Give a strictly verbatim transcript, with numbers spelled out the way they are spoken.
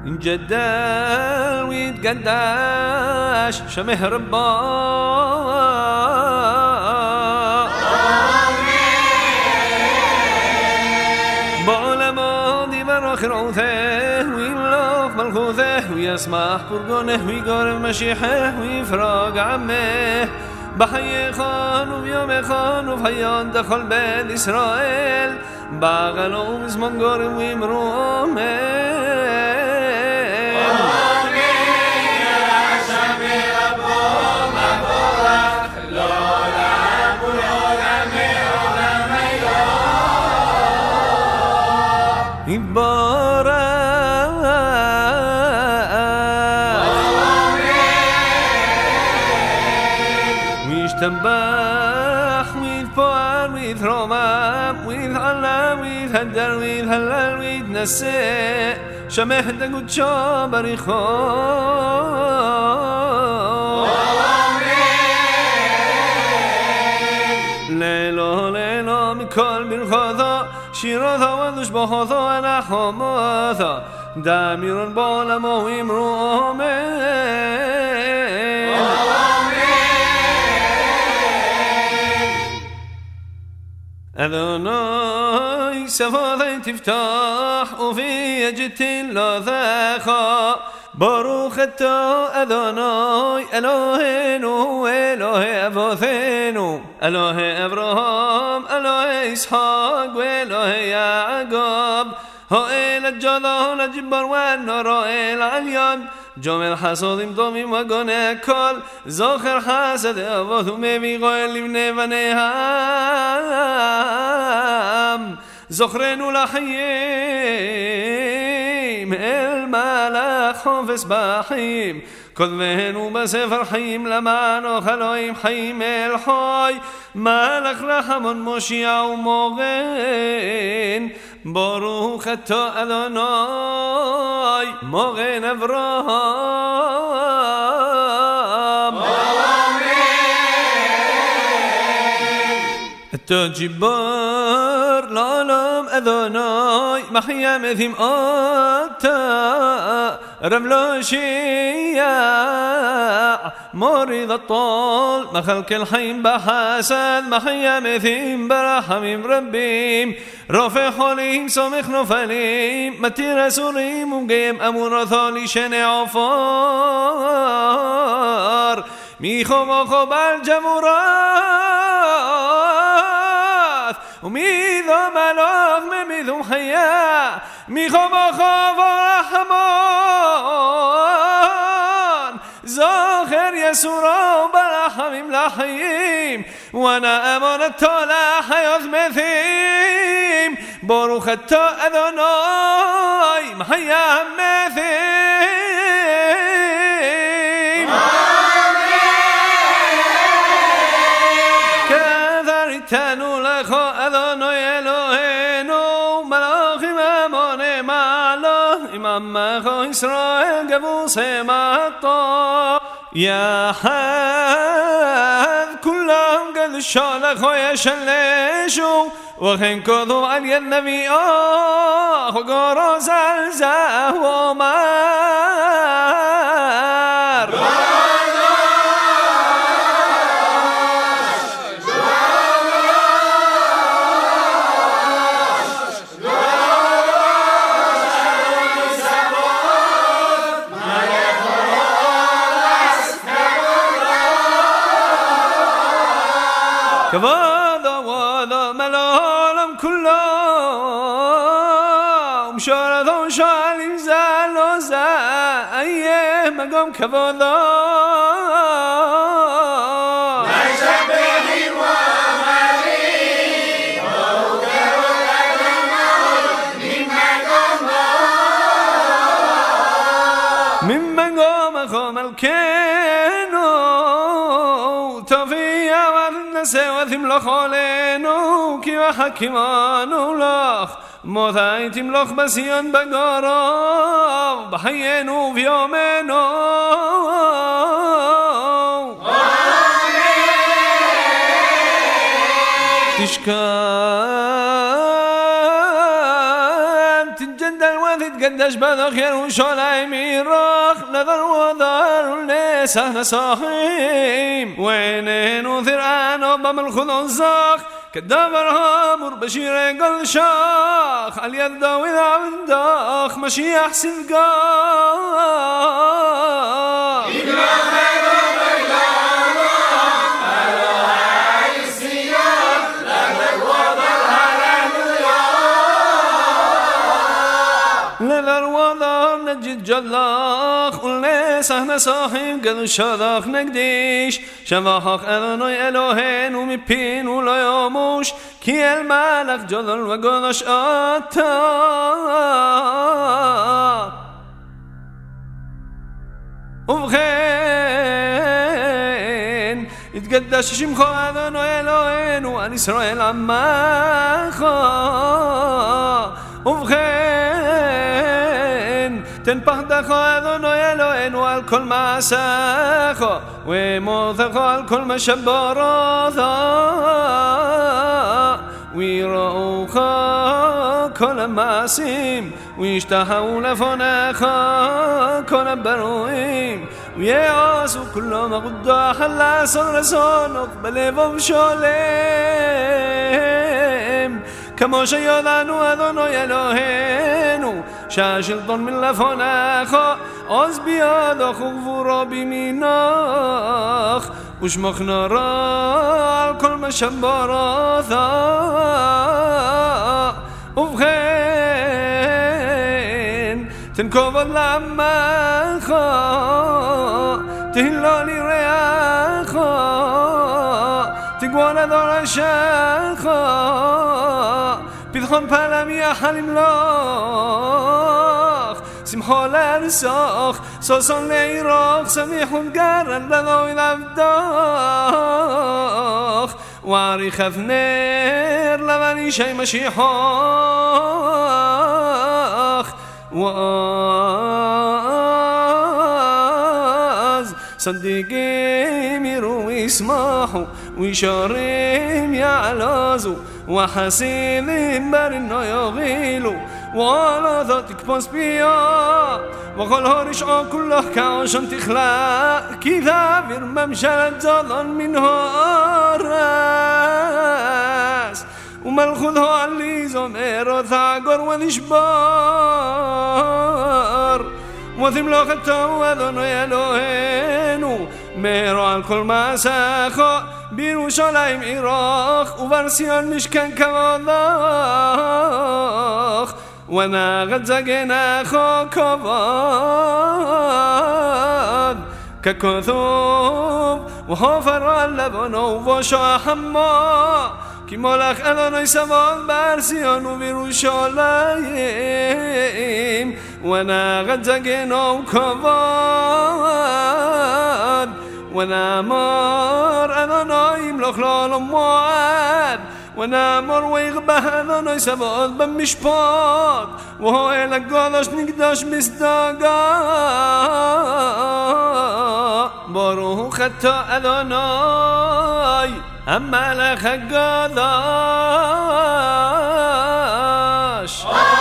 جدال ويتقداش شمه ربا بعلماء دي براخر عوثه ويملوك ملخوثه ويسمح برقونه ويقارب مشيحه ويفراق عمه بحي خان وبيوم خان وفيان دخل بيت إسرائيل باغلو بزمان قارب ويمرومه يبارك ويشتبح ويتبار ويترمم ويتعلم ويتهدر ويتهلل ويتنسى شمه دقود شابر خان ليلة ليلة مكال بالخاطا شيراثا ودوش بخاطا أنا حماثا داميرون بالما ويمرومين أذناي سفاذي تفتح وفي يجت اللذاخا باروخ التا أذناي إلهينو إله أبوثينو إله إبراهام إله إسحاق وإله يعقوب هائل الجذا لجبر والنار العليان جامل حسادیم دامیم و گانه کال زاخر حسد آواتو میمی غایلی بنه هم زخرنو لحیم الملك حافظ بحیم كذبهنو بسفر حيم لمعنى خلايم حيم الحي ملك رحمن مشيع ومغين باروخ التا أذناي مغين أبراهام التجبار العالم أذناي محيا مثيم أتا رملا شياع مريض الطول مخلق الحين بحسد محيا مثيم برحميم ربيم رافع حاليم سامخ نفليم متي رسوليم وقيم أمور ثالي شنع عفار ميخو مخو بالجمورات وميذو ملاغ مميذو حياة ميخو مخو ورحمان زاخر يسورا برحميم لحيم وانا امانة تالا حياة مثيم باروخ التا أذناي محيا مثيم كذر تنو لخو أذناي إلهينو ملاخي مماني معلا إمام مخو إسرائيل قبوس مطا يا حد كلهم قد الشالخ ويشلشوا وخين كذو علي النبي آه وقارو زلزه ومار كفاذا واذا ملالم كلهم شارذا وشالي زال وزا أيه مقام كفاذا نشبه ومالي ووقر الأدمار من مقام من مقام خام الكينو تفيا سوثم لخالينو كي وحكمانو لخ موثايتم لخ بسيان بقارا بحيينو في يومينو تشكان تنجا يتجدل وتتقدش بدخ يروشلايم يروخ نظر وضار لسهن صاحيم وينين وثران وبم الخضون زاخ كدابرها مر بشير قل شاخ اليد وإذا عندك مشي أحسن قاخ لذر وضار نجد جلاخ وليس احنا صاحب قد شذاخ نقديش شذاخ اذنوي الوهين ومبين ولا يوموش كي المالك جذل وقدش آتا وبخين يتقدش شمخو اذنوي الوهين وان اسرائيل عماخا وبخين تنبهدخو اذنو يلوين والكل معساخو وموثخو الكل مشبراثا ويروخا كل معسيم ويشتهوا لفناخا كل برويم ويعاسو كل مغدا حلا صغر صنق بليفهم شوليم كما شيادانو اذنو يلوهينو شاشل ضن من لفناخا از بيادخ غفورا بميناخ وش مخنارا الكل مشبراثا وبخين تنكوفد لعماخا تهلالي رياخا تقوانا دار شاخا بيدخن بلم يا حليم لاخ سمحو لرساخ سوسن ليراخ سميحون قرن لذوي لفداخ وعري خفنير لمني شي مشيحاخ واز صديقي ميرو يسمحوا ويشارم يعلازوا وحسين برنو يغيلوا وعلى ذاتك باس بيا وقال هارش كله كعشان تخلق كذا في ممشلة زادان منها راس وملخذها اللي زمير ثاقر وذشبار وثملوخ التوذن يلوهينو ميرو الكل ما ساخو بيروشلايم إيراخ وفرسيان نشكن كواذاخ وانا غد زقنا خو كوفاد ككثوب وحفر اللبن وفشا حما كي مولخ أذن يسمون برسيان وبيروشلايم وانا غد زقنا كوفاد وانا مار أذن يملخ لالمواد وانا مر ويغبه اذن يسبق بمشباط وهو إلك قادش نقداش مصداقا بروه خطا اذناي اما لك قادش